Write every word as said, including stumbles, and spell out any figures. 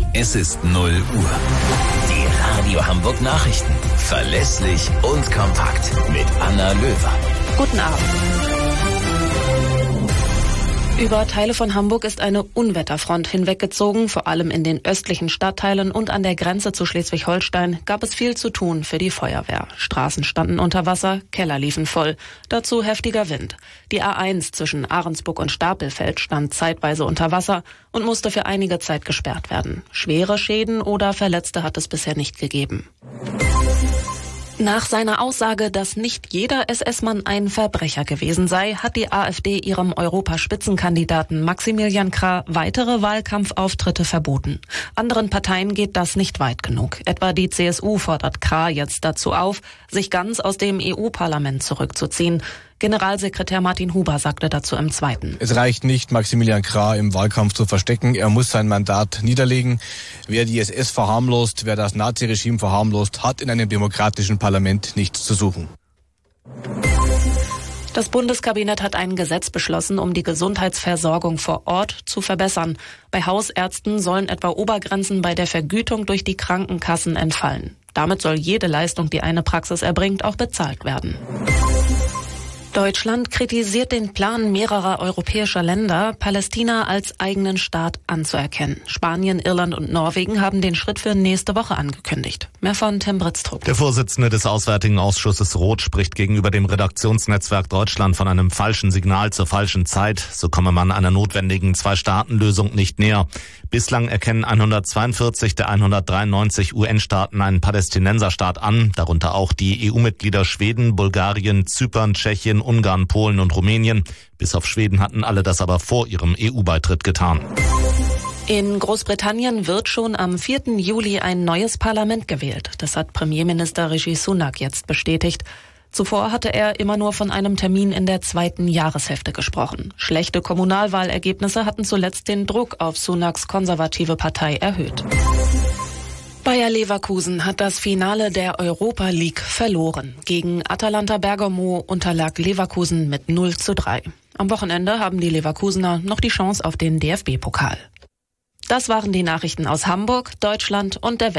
Es ist null Uhr. Die Radio Hamburg Nachrichten. Verlässlich und kompakt. Mit Anna Löwer. Guten Abend. Über Teile von Hamburg ist eine Unwetterfront hinweggezogen. Vor allem in den östlichen Stadtteilen und an der Grenze zu Schleswig-Holstein gab es viel zu tun für die Feuerwehr. Straßen standen unter Wasser, Keller liefen voll. Dazu heftiger Wind. Die A eins zwischen Ahrensburg und Stapelfeld stand zeitweise unter Wasser und musste für einige Zeit gesperrt werden. Schwere Schäden oder Verletzte hat es bisher nicht gegeben. Nach seiner Aussage, dass nicht jeder S S-Mann ein Verbrecher gewesen sei, hat die AfD ihrem Europaspitzenkandidaten Maximilian Krah weitere Wahlkampfauftritte verboten. Anderen Parteien geht das nicht weit genug. Etwa die C S U fordert Krah jetzt dazu auf, sich ganz aus dem E U-Parlament zurückzuziehen. Generalsekretär Martin Huber sagte dazu im Zweiten. Es reicht nicht, Maximilian Krah im Wahlkampf zu verstecken. Er muss sein Mandat niederlegen. Wer die S S verharmlost, wer das Naziregime verharmlost, hat in einem demokratischen Parlament nichts zu suchen. Das Bundeskabinett hat ein Gesetz beschlossen, um die Gesundheitsversorgung vor Ort zu verbessern. Bei Hausärzten sollen etwa Obergrenzen bei der Vergütung durch die Krankenkassen entfallen. Damit soll jede Leistung, die eine Praxis erbringt, auch bezahlt werden. Deutschland kritisiert den Plan mehrerer europäischer Länder, Palästina als eigenen Staat anzuerkennen. Spanien, Irland und Norwegen haben den Schritt für nächste Woche angekündigt. Mehr von Tim Britztrup. Der Vorsitzende des Auswärtigen Ausschusses Roth spricht gegenüber dem Redaktionsnetzwerk Deutschland von einem falschen Signal zur falschen Zeit. So komme man einer notwendigen Zwei-Staaten-Lösung nicht näher. Bislang erkennen hundertzweiundvierzig der hundertdreiundneunzig U N-Staaten einen Palästinenserstaat an, darunter auch die E U-Mitglieder Schweden, Bulgarien, Zypern, Tschechien, Ungarn, Polen und Rumänien. Bis auf Schweden hatten alle das aber vor ihrem E U-Beitritt getan. In Großbritannien wird schon am vierten Juli ein neues Parlament gewählt. Das hat Premierminister Rishi Sunak jetzt bestätigt. Zuvor hatte er immer nur von einem Termin in der zweiten Jahreshälfte gesprochen. Schlechte Kommunalwahlergebnisse hatten zuletzt den Druck auf Sunaks konservative Partei erhöht. Bayer Leverkusen hat das Finale der Europa League verloren. Gegen Atalanta Bergamo unterlag Leverkusen mit null zu drei. Am Wochenende haben die Leverkusener noch die Chance auf den D F B-Pokal. Das waren die Nachrichten aus Hamburg, Deutschland und der Welt.